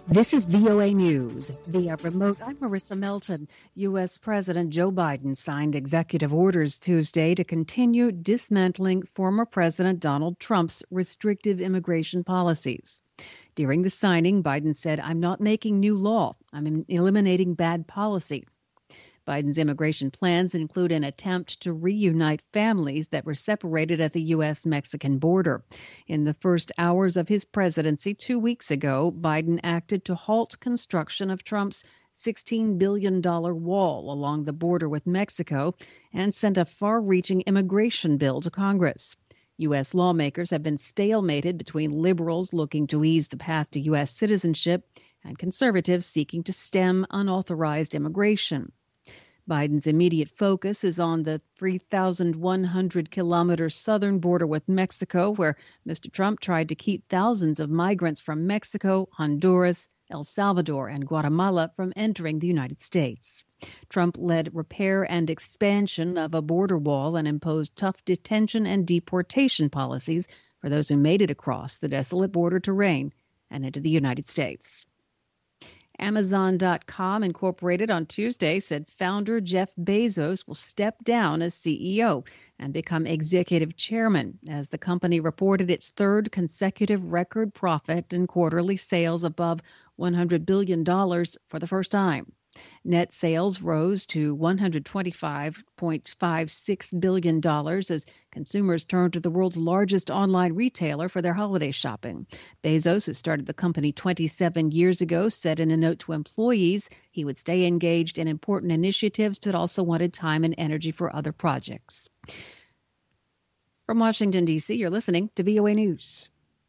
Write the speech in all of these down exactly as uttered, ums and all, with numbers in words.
This is V O A News. Via remote, I'm Marissa Melton. U S. President Joe Biden signed executive orders Tuesday to continue dismantling former President Donald Trump's restrictive immigration policies. During the signing, Biden said, "I'm not making new law. I'm eliminating bad policy." Biden's immigration plans include an attempt to reunite families that were separated at the U S Mexican border. In the first hours of his presidency two weeks ago, Biden acted to halt construction of Trump's sixteen billion dollars wall along the border with Mexico and sent a far-reaching immigration bill to Congress. U S lawmakers have been stalemated between liberals looking to ease the path to U S citizenship and conservatives seeking to stem unauthorized immigration. Biden's immediate focus is on the three thousand one hundred kilometer southern border with Mexico, where Mister Trump tried to keep thousands of migrants from Mexico, Honduras, El Salvador, and Guatemala from entering the United States. Trump led repair and expansion of a border wall and imposed tough detention and deportation policies for those who made it across the desolate border terrain and into the United States. Amazon dot com Incorporated on Tuesday said founder Jeff Bezos will step down as C E O and become executive chairman as the company reported its third consecutive record profit and quarterly sales above one hundred billion dollars for the first time. Net sales rose to one hundred twenty-five point five six billion dollars as consumers turned to the world's largest online retailer for their holiday shopping. Bezos, who started the company twenty-seven years ago, said in a note to employees he would stay engaged in important initiatives but also wanted time and energy for other projects. From Washington, D C, you're listening to V O A News.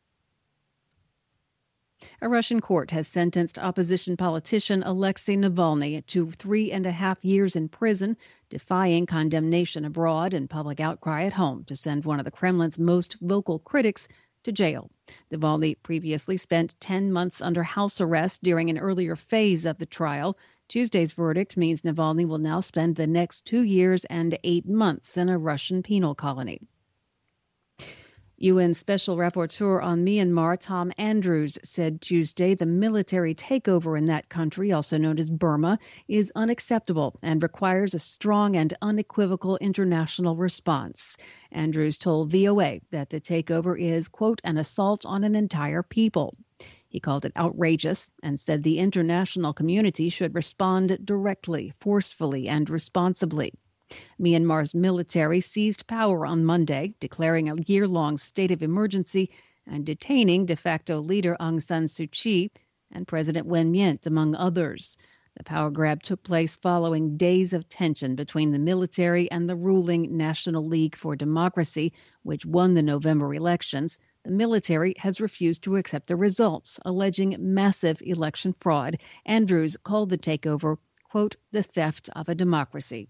A Russian court has sentenced opposition politician Alexei Navalny to three and a half years in prison, defying condemnation abroad and public outcry at home to send one of the Kremlin's most vocal critics to jail. Navalny previously spent ten months under house arrest during an earlier phase of the trial. Tuesday's verdict means Navalny will now spend the next two years and eight months in a Russian penal colony. U N Special Rapporteur on Myanmar Tom Andrews said Tuesday the military takeover in that country, also known as Burma, is unacceptable and requires a strong and unequivocal international response. Andrews told V O A that the takeover is, quote, an assault on an entire people. He called it outrageous and said the international community should respond directly, forcefully, and responsibly. Myanmar's military seized power on Monday, declaring a year-long state of emergency and detaining de facto leader Aung San Suu Kyi and President Win Myint, among others. The power grab took place following days of tension between the military and the ruling National League for Democracy, which won the November elections. The military has refused to accept the results, alleging massive election fraud. Andrews called the takeover, quote, the theft of a democracy.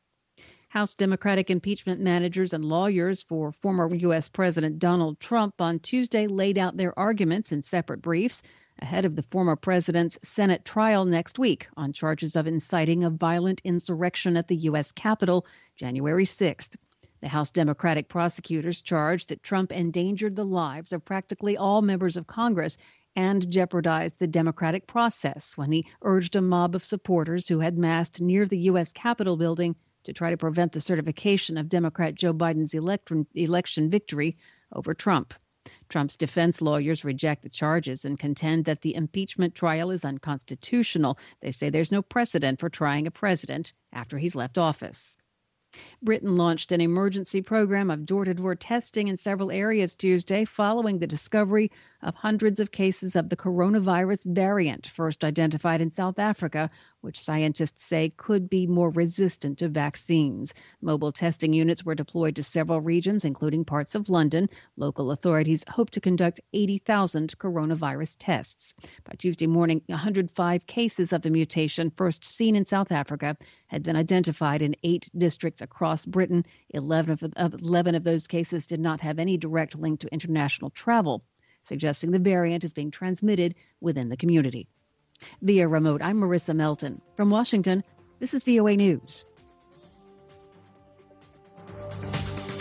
House Democratic impeachment managers and lawyers for former U S. President Donald Trump on Tuesday laid out their arguments in separate briefs ahead of the former president's Senate trial next week on charges of inciting a violent insurrection at the U S. Capitol January sixth. The House Democratic prosecutors charged that Trump endangered the lives of practically all members of Congress and jeopardized the democratic process when he urged a mob of supporters who had massed near the U S. Capitol building to try to prevent the certification of Democrat Joe Biden's election, election victory over Trump. Trump's defense lawyers reject the charges and contend that the impeachment trial is unconstitutional. They say there's no precedent for trying a president after he's left office. Britain launched an emergency program of door-to-door testing in several areas Tuesday following the discovery of hundreds of cases of the coronavirus variant first identified in South Africa, which scientists say could be more resistant to vaccines. Mobile testing units were deployed to several regions, including parts of London. Local authorities hope to conduct eighty thousand coronavirus tests. By Tuesday morning, one hundred five cases of the mutation first seen in South Africa had been identified in eight districts across Britain. eleven of, eleven of those cases did not have any direct link to international travel, suggesting the variant is being transmitted within the community. Via remote, I'm Marissa Melton. From Washington, this is V O A News.